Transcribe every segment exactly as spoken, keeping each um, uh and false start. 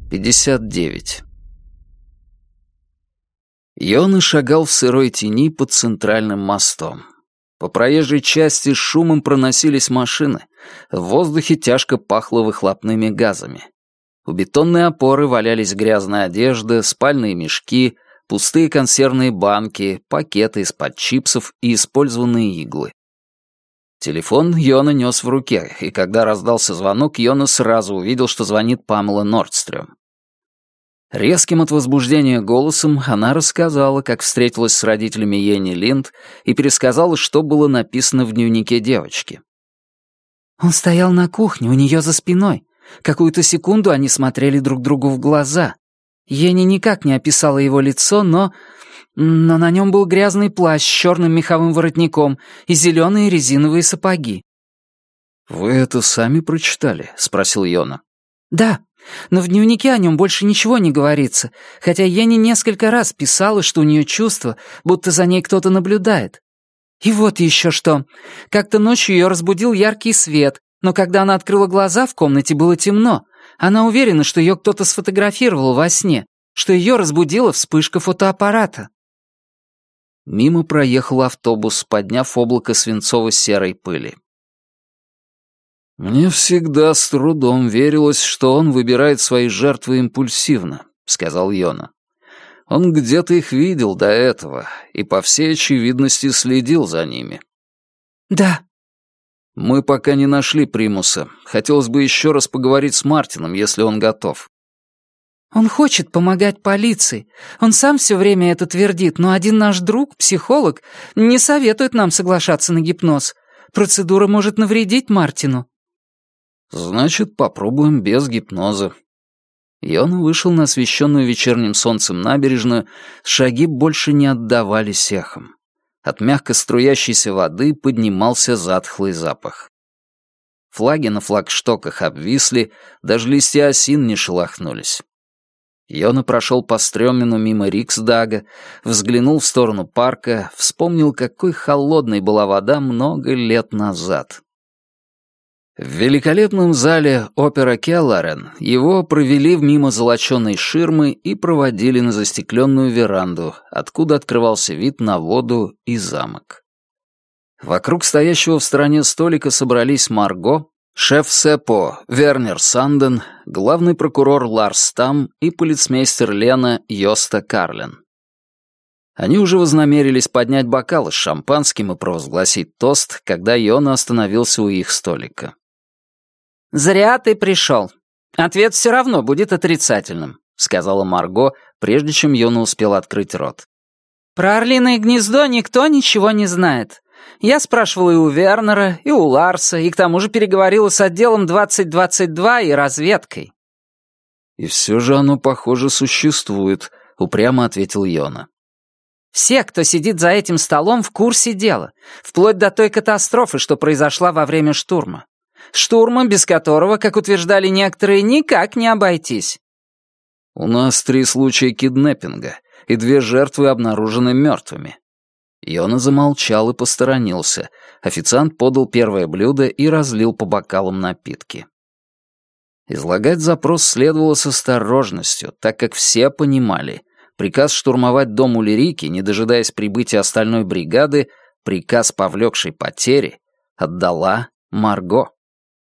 пятьдесят девять. Йона шагал в сырой тени под центральным мостом. По проезжей части с шумом проносились машины. В воздухе тяжко пахло выхлопными газами. У бетонной опоры валялись грязная одежда, спальные мешки, пустые консервные банки, пакеты из-под чипсов и использованные иглы. Телефон Йона нес в руке, и когда раздался звонок, Йона сразу увидел, что звонит Памела Нордстрём. Резким от возбуждения голосом она рассказала, как встретилась с родителями Йенни Линд, и пересказала, что было написано в дневнике девочки. «Он стоял на кухне, у нее за спиной. Какую-то секунду они смотрели друг другу в глаза. Йенни никак не описала его лицо, но... но на нем был грязный плащ с черным меховым воротником и зеленые резиновые сапоги». «Вы это сами прочитали?» — спросил Йона. «Да, но в дневнике о нем больше ничего не говорится, хотя Йенни несколько раз писала, что у нее чувство, будто за ней кто-то наблюдает. И вот еще что. Как-то ночью ее разбудил яркий свет, но когда она открыла глаза, в комнате было темно. Она уверена, что ее кто-то сфотографировал во сне, что ее разбудила вспышка фотоаппарата». Мимо проехал автобус, подняв облако свинцово-серой пыли. «Мне всегда с трудом верилось, что он выбирает свои жертвы импульсивно», — сказал Йона. «Он где-то их видел до этого и, по всей очевидности, следил за ними». «Да». «Мы пока не нашли примуса. Хотелось бы еще раз поговорить с Мартином, если он готов». «Он хочет помогать полиции. Он сам все время это твердит, но один наш друг, психолог, не советует нам соглашаться на гипноз. Процедура может навредить Мартину». «Значит, попробуем без гипноза». Йона вышел на освещенную вечерним солнцем набережную, шаги больше не отдавались эхом. От мягко струящейся воды поднимался затхлый запах. Флаги на флагштоках обвисли, даже листья осин не шелохнулись. Йона прошел по Стрёмину мимо Риксдага, взглянул в сторону парка, вспомнил, какой холодной была вода много лет назад. В великолепном зале опера Келларен его провели мимо золоченой ширмы и проводили на застекленную веранду, откуда открывался вид на воду и замок. Вокруг стоящего в стороне столика собрались Марго, шеф Сепо Вернер Санден, главный прокурор Ларс Там и полицмейстер Лена Йоста Карлен. Они уже вознамерились поднять бокалы с шампанским и провозгласить тост, когда Йона остановился у их столика. «Зря ты пришел. Ответ все равно будет отрицательным», — сказала Марго, прежде чем Йона успел открыть рот. «Про орлиное гнездо никто ничего не знает. Я спрашивала и у Вернера, и у Ларса, и к тому же переговорила с отделом двадцать двадцать два и разведкой». «И все же оно, похоже, существует», — упрямо ответил Йона. «Все, кто сидит за этим столом, в курсе дела, вплоть до той катастрофы, что произошла во время штурма. Штурма, без которого, как утверждали некоторые, никак не обойтись». «У нас три случая киднеппинга, и две жертвы обнаружены мертвыми». Йона замолчал и посторонился. Официант подал первое блюдо и разлил по бокалам напитки. Излагать запрос следовало с осторожностью, так как все понимали. Приказ штурмовать дом Ульрики, не дожидаясь прибытия остальной бригады, приказ, повлекший потери, отдала Марго.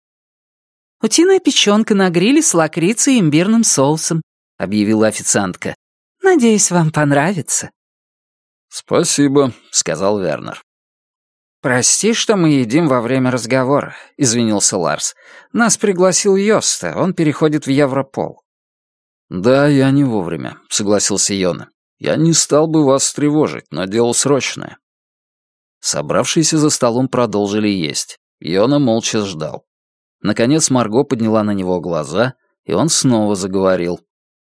«Утиная печенка на гриле с лакрицей и имбирным соусом», — объявила официантка. «Надеюсь, вам понравится». «Спасибо», — сказал Вернер. «Прости, что мы едим во время разговора», — извинился Ларс. «Нас пригласил Йоста, он переходит в Европол». «Да, я не вовремя», — согласился Йона. «Я не стал бы вас тревожить, но дело срочное». Собравшиеся за столом продолжили есть. Йона молча ждал. Наконец Марго подняла на него глаза, и он снова заговорил.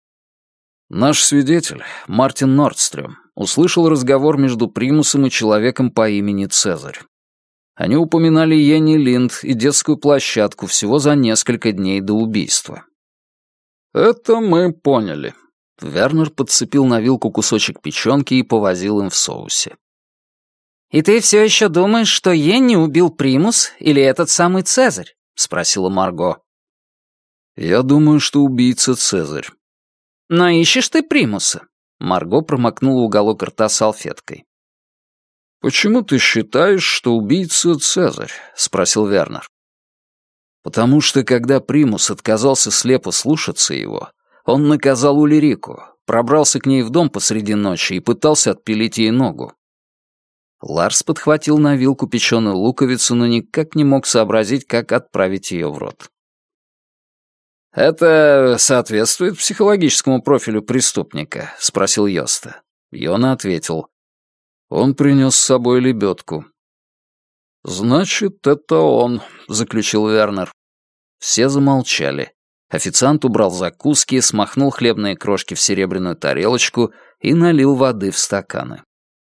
«Наш свидетель, Мартин Нордстрём, услышал разговор между примусом и человеком по имени Цезарь. Они упоминали Йенни Линд и детскую площадку всего за несколько дней до убийства». «Это мы поняли». Вернер подцепил на вилку кусочек печенки и повозил им в соусе. «И ты все еще думаешь, что Йенни убил примус или этот самый Цезарь?» — спросила Марго. «Я думаю, что убийца Цезарь. «Но ищешь ты примуса?» Марго промокнула уголок рта салфеткой. «Почему ты считаешь, что убийца Цезарь?» — спросил Вернер. «Потому что, когда примус отказался слепо слушаться его, он наказал Ульрику, пробрался к ней в дом посреди ночи и пытался отпилить ей ногу». Ларс подхватил на вилку печеную луковицу, но никак не мог сообразить, как отправить ее в рот. «Это соответствует психологическому профилю преступника?» — спросил Йоста. Йона ответил. «Он принес с собой лебедку». «Значит, это он», — заключил Вернер. Все замолчали. Официант убрал закуски, смахнул хлебные крошки в серебряную тарелочку и налил воды в стаканы.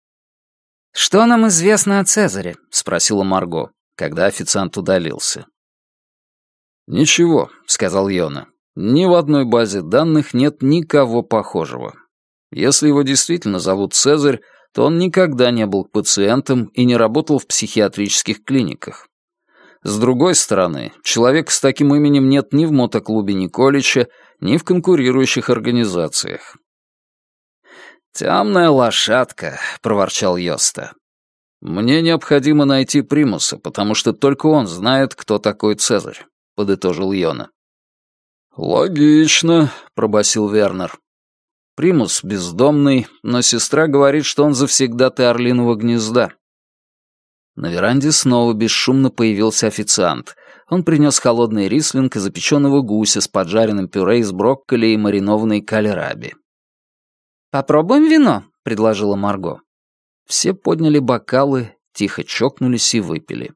«Что нам известно о Цезаре?» — спросила Марго, когда официант удалился. «Ничего», — сказал Йона. «Ни в одной базе данных нет никого похожего. Если его действительно зовут Цезарь, то он никогда не был пациентом и не работал в психиатрических клиниках. С другой стороны, человека с таким именем нет ни в мотоклубе Николича, ни в конкурирующих организациях». «Темная лошадка», — проворчал Йоста. «Мне необходимо найти примуса, потому что только он знает, кто такой Цезарь», — подытожил Йона. «Логично», — пробасил Вернер. «Примус бездомный, но сестра говорит, что он завсегдатый Орлиного гнезда». На веранде снова бесшумно появился официант. Он принес холодный рислинг и запеченного гуся с поджаренным пюре из брокколи и маринованной кальраби. «Попробуем вино», — предложила Марго. Все подняли бокалы, тихо чокнулись и выпили.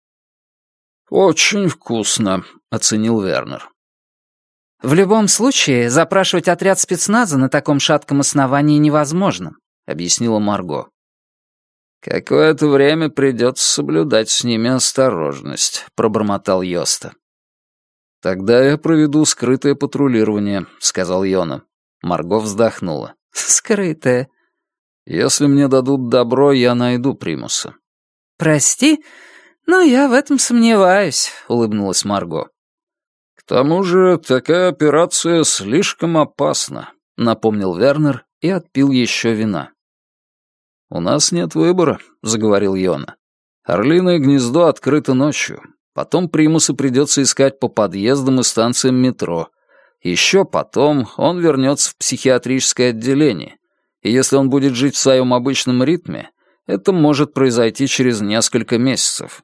«Очень вкусно», — оценил Вернер. «В любом случае, запрашивать отряд спецназа на таком шатком основании невозможно», — объяснила Марго. «Какое-то время придется соблюдать с ними осторожность», — пробормотал Йоста. «Тогда я проведу скрытое патрулирование», — сказал Йона. Марго вздохнула. «Скрытое». «Если мне дадут добро, я найду примуса». «Прости, но я в этом сомневаюсь», — улыбнулась Марго. «К тому же такая операция слишком опасна», — напомнил Вернер и отпил еще вина. «У нас нет выбора», — заговорил Йона. «Орлиное гнездо открыто ночью. Потом примуса придется искать по подъездам и станциям метро. Еще потом он вернется в психиатрическое отделение. И если он будет жить в своем обычном ритме, это может произойти через несколько месяцев».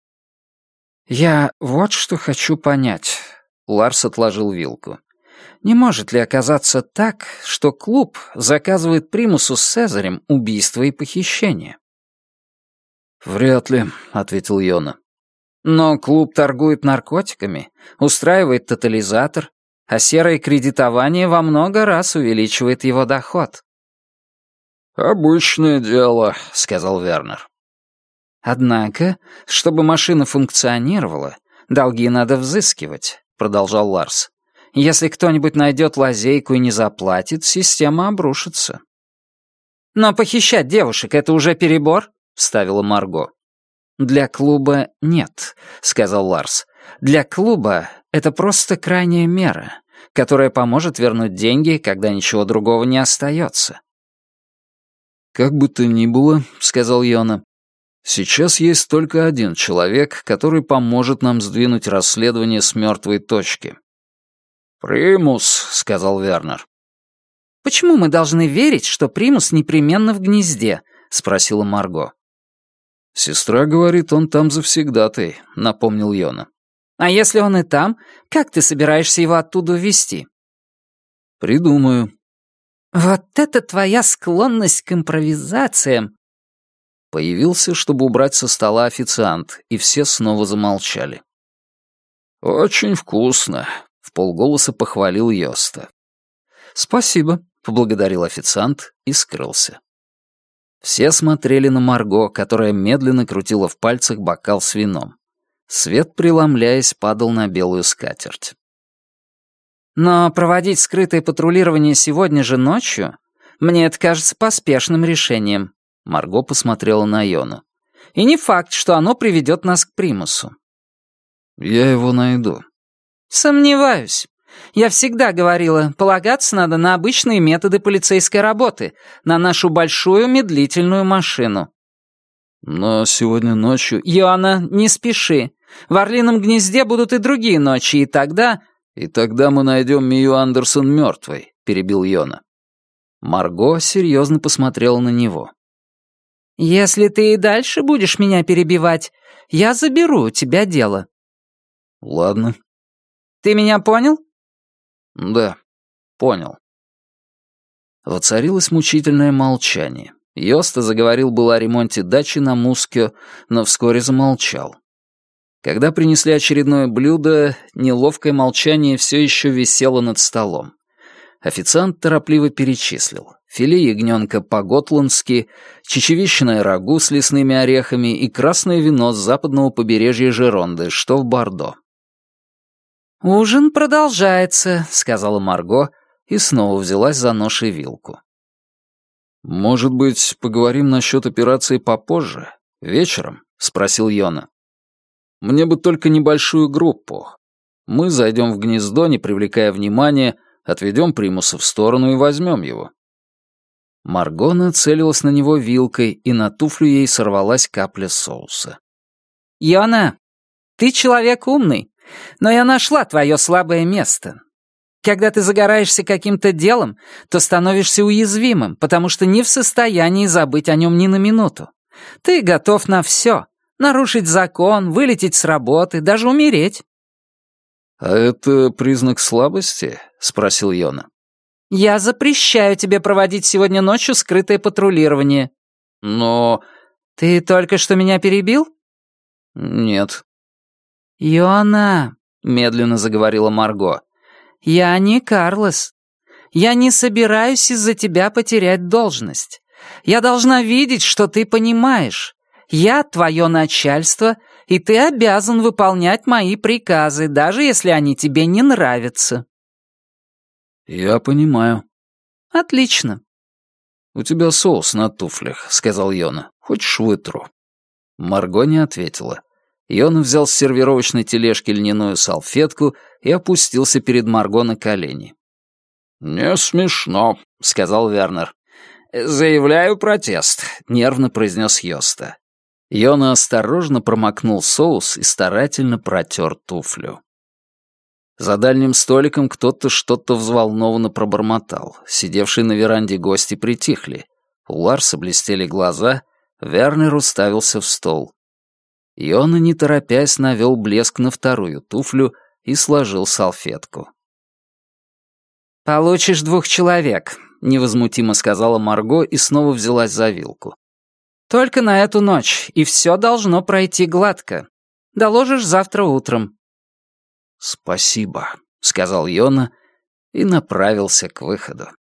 «Я вот что хочу понять», — Ларс отложил вилку. «Не может ли оказаться так, что клуб заказывает примусу с Цезарем убийство и похищение?» «Вряд ли», — ответил Йона. «Но клуб торгует наркотиками, устраивает тотализатор, а серое кредитование во много раз увеличивает его доход». «Обычное дело», — сказал Вернер. «Однако, чтобы машина функционировала, долги надо взыскивать», — продолжал Ларс. «Если кто-нибудь найдет лазейку и не заплатит, система обрушится». «Но похищать девушек — это уже перебор?» — вставила Марго. «Для клуба нет», — сказал Ларс. «Для клуба это просто крайняя мера, которая поможет вернуть деньги, когда ничего другого не остается». «Как бы то ни было», — сказал Йона, — «сейчас есть только один человек, который поможет нам сдвинуть расследование с мертвой точки». «Примус», — сказал Вернер. «Почему мы должны верить, что примус непременно в гнезде?» — спросила Марго. «Сестра говорит, он там завсегдатый», — напомнил Йона. «А если он и там, как ты собираешься его оттуда увезти?» «Придумаю». «Вот это твоя склонность к импровизациям!» Появился, чтобы убрать со стола официант, и все снова замолчали. «Очень вкусно», — вполголоса похвалил Йоста. «Спасибо», — поблагодарил официант и скрылся. Все смотрели на Марго, которая медленно крутила в пальцах бокал с вином. Свет, преломляясь, падал на белую скатерть. «Но проводить скрытое патрулирование сегодня же ночью, мне это кажется поспешным решением», — Марго посмотрела на Йону. «И не факт, что оно приведет нас к примусу». «Я его найду». «Сомневаюсь. Я всегда говорила, полагаться надо на обычные методы полицейской работы, на нашу большую медлительную машину». «Но сегодня ночью...» «Йона, не спеши. В Орлином гнезде будут и другие ночи, и тогда...» «И тогда мы найдем Мию Андерсон мертвой», — перебил Йона. Марго серьезно посмотрела на него. «Если ты и дальше будешь меня перебивать, я заберу у тебя дело». «Ладно». «Ты меня понял?» «Да, понял». Воцарилось мучительное молчание. Йоста заговорил было о ремонте дачи на Мускё, но вскоре замолчал. Когда принесли очередное блюдо, неловкое молчание все еще висело над столом. Официант торопливо перечислил. Филе ягненка по-готландски, чечевичное рагу с лесными орехами и красное вино с западного побережья Жеронды, что в Бордо. «Ужин продолжается», — сказала Марго и снова взялась за нож и вилку. «Может быть, поговорим насчет операции попозже? Вечером?» — спросил Йона. «Мне бы только небольшую группу. Мы зайдем в гнездо, не привлекая внимания, отведем примуса в сторону и возьмем его». Марго нацелилась на него вилкой, и на туфлю ей сорвалась капля соуса. «Йона, ты человек умный, но я нашла твое слабое место. Когда ты загораешься каким-то делом, то становишься уязвимым, потому что не в состоянии забыть о нем ни на минуту. Ты готов на все. Нарушить закон, вылететь с работы, даже умереть». «А это признак слабости?» — спросил Йона. «Я запрещаю тебе проводить сегодня ночью скрытое патрулирование». «Но...» «Ты только что меня перебил?» «Нет». «Йона», — медленно заговорила Марго, — «я не Карлос. Я не собираюсь из-за тебя потерять должность. Я должна видеть, что ты понимаешь. Я твое начальство, и ты обязан выполнять мои приказы, даже если они тебе не нравятся». «Я понимаю». «Отлично». «У тебя соус на туфлях», — сказал Йона. «Хочешь, вытру?» Марго не ответила. Йона взял с сервировочной тележки льняную салфетку и опустился перед Марго на колени. «Не смешно», — сказал Вернер. «Заявляю протест», — нервно произнес Йоста. Йона осторожно промокнул соус и старательно протер туфлю. За дальним столиком кто-то что-то взволнованно пробормотал. Сидевшие на веранде гости притихли. У Ларса блестели глаза, Вернер уставился в стол. Йона, не торопясь, навел блеск на вторую туфлю и сложил салфетку. «Получишь двух человек», — невозмутимо сказала Марго и снова взялась за вилку. «Только на эту ночь, и все должно пройти гладко. Доложишь завтра утром». «Спасибо», — сказал Йона и направился к выходу.